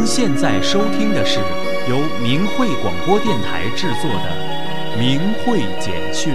您现在收听的是由明慧广播电台制作的明慧简讯。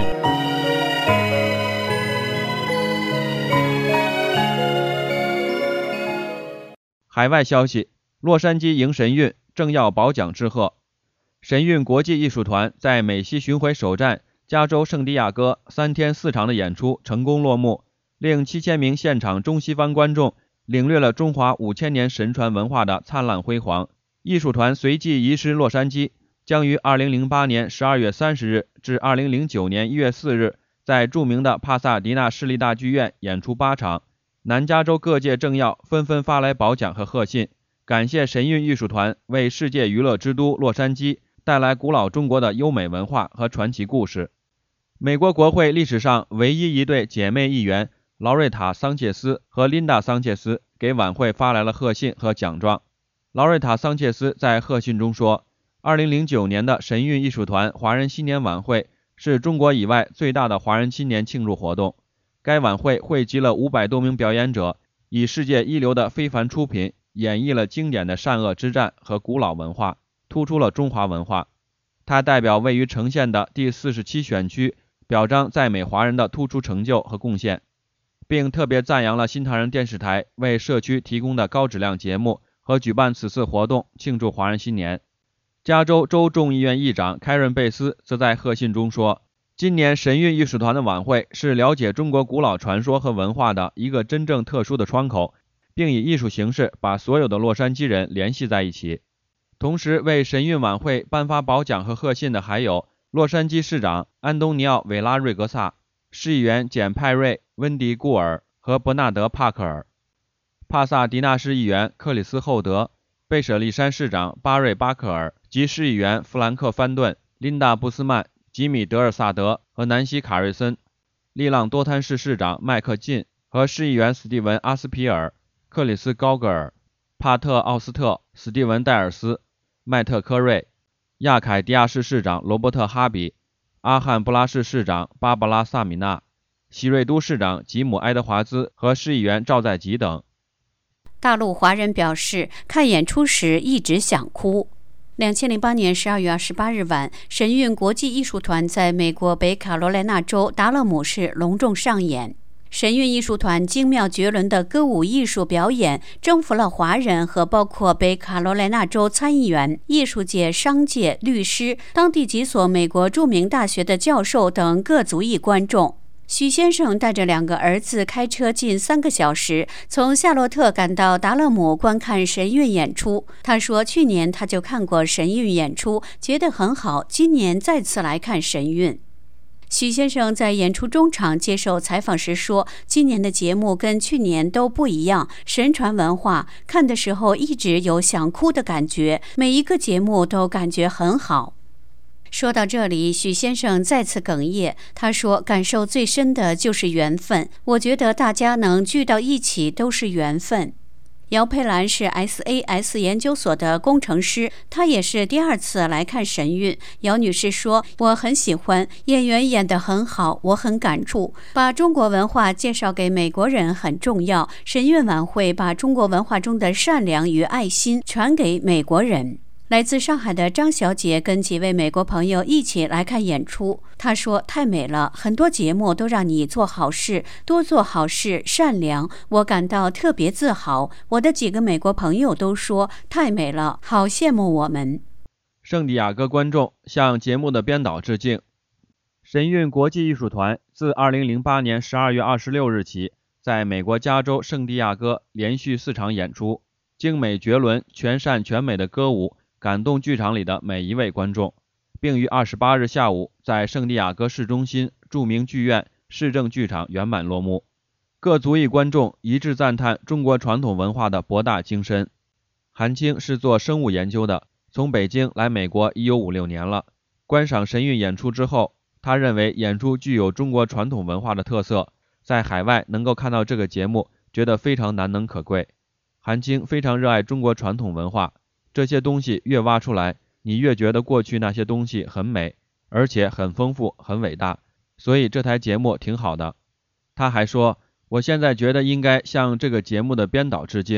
海外消息，洛杉矶迎神韵正要褒奖致贺。神韵国际艺术团在美西巡回首站加州圣地亚哥3天4场的演出成功落幕，令7000名现场中西方观众领略了中华5000年神传文化的灿烂辉煌。艺术团随即移师洛杉矶，将于2008年12月30日至2009年1月4日在著名的帕萨迪纳市立大剧院演出8场。南加州各界政要纷纷发来褒奖和贺信，感谢神韵艺术团为世界娱乐之都洛杉矶带来古老中国的优美文化和传奇故事。美国国会历史上唯一一对姐妹议员劳瑞塔·桑切斯和琳达·桑切斯给晚会发来了贺信和奖状。劳瑞塔·桑切斯在贺信中说，2009年的神韵艺术团华人新年晚会是中国以外最大的华人新年庆祝活动。该晚会汇集了500多名表演者，以世界一流的非凡出品演绎了经典的善恶之战和古老文化，突出了中华文化。它代表位于城县的第47选区，表彰在美华人的突出成就和贡献，并特别赞扬了新唐人电视台为社区提供的高质量节目和举办此次活动庆祝华人新年。加州州众议院议长凯伦·贝斯则在贺信中说，今年神韵艺术团的晚会是了解中国古老传说和文化的一个真正特殊的窗口，并以艺术形式把所有的洛杉矶人联系在一起。同时为神韵晚会颁发褒奖和贺信的还有洛杉矶市长安东尼奥·韦拉瑞格萨、市议员简·派瑞、温迪·顾尔和伯纳德·帕克尔、帕萨迪纳市议员克里斯·厚德、贝舍利山市长巴瑞·巴克尔及市议员弗兰克·范顿、琳达·布斯曼、吉米·德尔萨德和南希·卡瑞森、利浪多滩市市长麦克晋和市议员斯蒂文·阿斯皮尔、克里斯·高格尔、帕特·奥斯特、史蒂文·戴尔斯、麦特·科瑞、亚凯迪亚市市长罗伯特·哈比、阿汉布拉市市长芭芭拉·萨米纳、喜瑞都市长吉姆·埃德华兹和市议员赵在吉等。 大陆华人表示，看演出时一直想哭。2008年12月28日晚，神韵国际艺术团在美国北卡罗来纳州达勒姆市隆重上演。神韵艺术团精妙绝伦的歌舞艺术表演征服了华人和包括北卡罗来纳州参议员、艺术界、商界、律师、当地几所美国著名大学的教授等各族裔观众。许先生带着2个儿子开车近3个小时，从夏洛特赶到达勒姆观看神韵演出。他说，去年他就看过神韵演出，觉得很好，今年再次来看神韵。许先生在演出中场接受采访时说，今年的节目跟去年都不一样，神传文化，看的时候一直有想哭的感觉，每一个节目都感觉很好。说到这里，许先生再次哽咽，他说，感受最深的就是缘分，我觉得大家能聚到一起都是缘分。姚佩兰是 SAS 研究所的工程师，她也是第2次来看神韵。姚女士说，我很喜欢，演员演得很好，我很感触，把中国文化介绍给美国人很重要，神韵晚会把中国文化中的善良与爱心传给美国人。来自上海的张小姐跟几位美国朋友一起来看演出，她说，太美了，很多节目都让你做好事，多做好事，善良，我感到特别自豪。我的几个美国朋友都说，太美了，好羡慕我们。 圣地亚哥观众向节目的编导致敬。神韵国际艺术团自2008年12月26日起，在美国加州圣地亚哥连续4场演出，精美绝伦、全善全美的歌舞感动剧场里的每一位观众，并于28日下午在圣地亚哥市中心著名剧院市政剧场圆满落幕。各族裔观众一致赞叹中国传统文化的博大精深。韩青是做生物研究的，从北京来美国已有5-6年了。观赏神韵演出之后，他认为演出具有中国传统文化的特色，在海外能够看到这个节目，觉得非常难能可贵。韩青非常热爱中国传统文化，这些东西越挖出来，你越觉得过去那些东西很美，而且很丰富、很伟大，所以这台节目挺好的。他还说，我现在觉得应该向这个节目的编导致敬，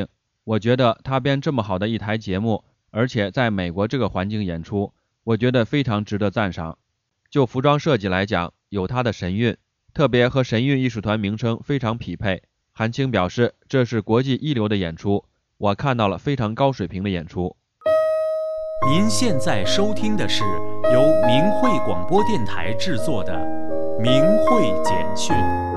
我觉得他编这么好的一台节目，而且在美国这个环境演出，我觉得非常值得赞赏。就服装设计来讲，有他的神韵，特别和神韵艺术团名称非常匹配。韩青表示，这是国际一流的演出，我看到了非常高水平的演出。 您现在收听的是由明慧广播电台制作的《明慧简讯》。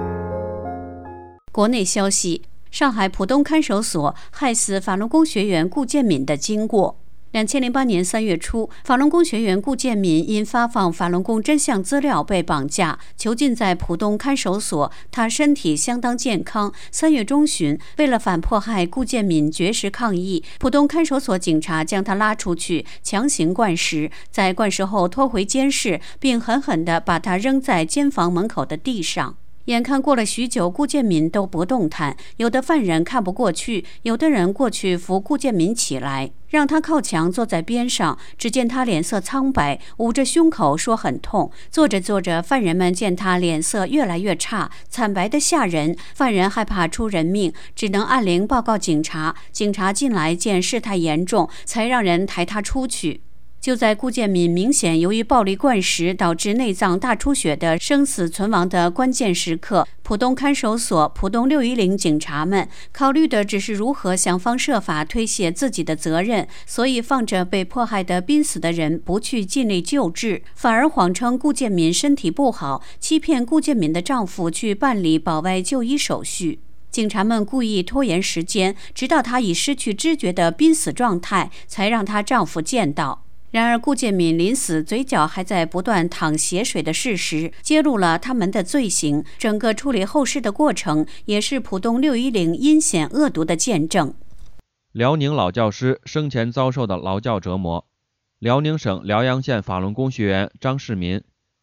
国内消息：上海浦东看守所害死法轮功学员顾建敏的经过。2008年3月初，法轮功学员顾建敏因发放法轮功真相资料被绑架，囚禁在浦东看守所。他身体相当健康。3月中旬，为了反迫害顾建敏绝食抗议，浦东看守所警察将他拉出去，强行灌食，在灌食后拖回监室，并狠狠地把他扔在监房门口的地上。眼看过了许久，顾建敏都不动弹，有的犯人看不过去，有的人过去扶顾建敏起来，让他靠墙坐在边上。只见他脸色苍白，捂着胸口说很痛。坐着坐着，犯人们见他脸色越来越差，惨白的吓人，犯人害怕出人命，只能按铃报告警察。警察进来见事态严重，才让人抬他出去。就在顾建敏明显由于暴力灌食导致内脏大出血的生死存亡的关键时刻，浦东看守所、浦东610警察们考虑的只是如何想方设法推卸自己的责任，所以放着被迫害的濒死的人不去尽力救治，反而谎称顾建敏身体不好，欺骗顾建敏的丈夫去办理保外就医手续。警察们故意拖延时间，直到她已失去知觉的濒死状态，才让她丈夫见到。然而，顾建敏临死嘴角还在不断淌血水的事实，揭露了他们的罪行。整个处理后事的过程，也是浦东610阴险恶毒的见证。 辽宁老教师生前遭受的劳教折磨。辽宁省辽阳县法轮功学员张世民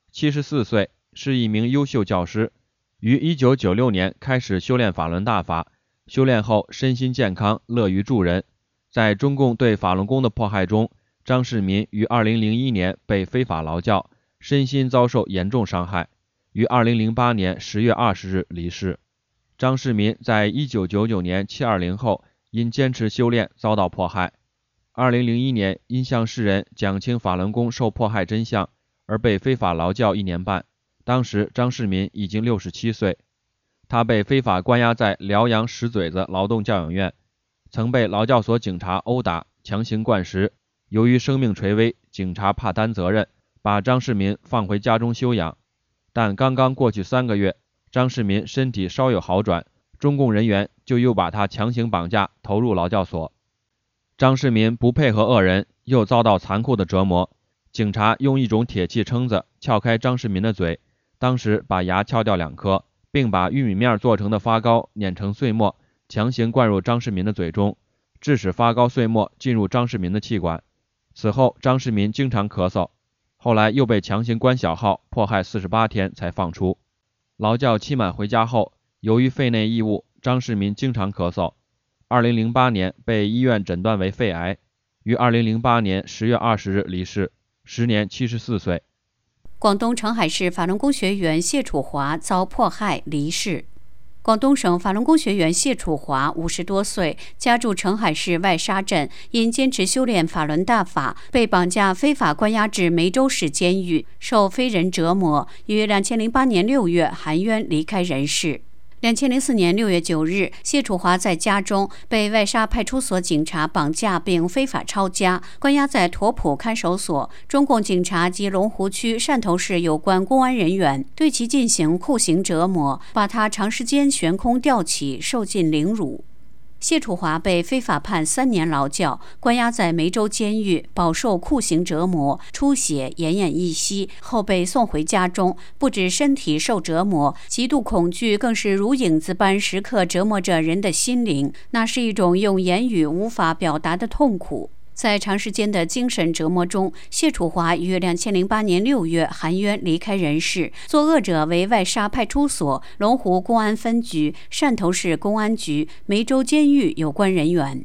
，74岁，是一名优秀教师，于1996年开始修炼法轮大法，修炼后身心健康，乐于助人。在中共对法轮功的迫害中，张世民于2001年被非法劳教，身心遭受严重伤害，于2008年10月20日离世。张世民在1999年720后因坚持修炼遭到迫害，2001年因向世人讲清法轮功受迫害真相而被非法劳教1年半，当时张世民已经67岁。他被非法关押在辽阳石嘴子劳动教养院，曾被劳教所警察殴打、强行灌食。由于生命垂危，警察怕担责任，把张世民放回家中休养。但刚刚过去3个月，张世民身体稍有好转，中共人员就又把他强行绑架，投入劳教所。张世民不配合恶人，又遭到残酷的折磨。警察用一种铁器撑子撬开张世民的嘴，当时把牙撬掉2颗，并把玉米面做成的发糕碾成碎末，强行灌入张世民的嘴中，致使发糕碎末进入张世民的气管。此后，张世民经常咳嗽，后来又被强行关小号，迫害48天才放出。劳教期满回家后，由于肺内异物，张世民经常咳嗽。2008年被医院诊断为肺癌，于2008年10月20日离世，时年74岁。 广东澄海市法轮功学员谢楚华遭迫害离世。广东省法轮功学员谢楚华50多岁，家住澄海市外沙镇，因坚持修炼法轮大法，被绑架非法关押至梅州市监狱，受非人折磨，于2008年6月含冤离开人世。2004年6月9日，谢楚华在家中被外沙派出所警察绑架并非法抄家，关押在沱浦看守所。中共警察及龙湖区汕头市有关公安人员对其进行酷刑折磨，把他长时间悬空吊起，受尽凌辱。谢楚华被非法判3年劳教，关押在梅州监狱，饱受酷刑折磨，出血，奄奄一息，后被送回家中。不止身体受折磨，极度恐惧更是如影子般时刻折磨着人的心灵，那是一种用言语无法表达的痛苦。在长时间的精神折磨中，谢楚华于2008年6月含冤离开人世。作恶者为外沙派出所、龙湖公安分局、汕头市公安局、梅州监狱有关人员。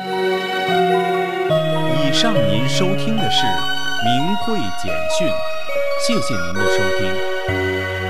以上您收听的是明慧简讯，谢谢您的收听。